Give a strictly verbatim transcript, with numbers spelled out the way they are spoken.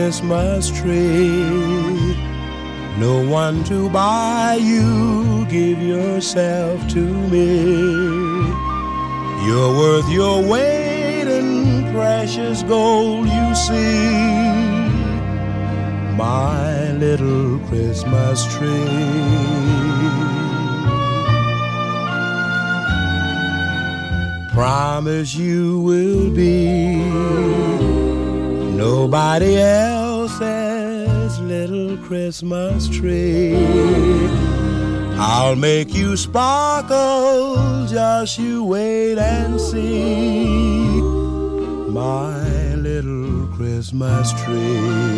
Christmas tree. No one to buy you, give yourself to me. You're worth your weight in precious gold, you see, my little Christmas tree. Promise you will be nobody else's little Christmas tree. I'll make you sparkle, just you wait and see, my little Christmas tree.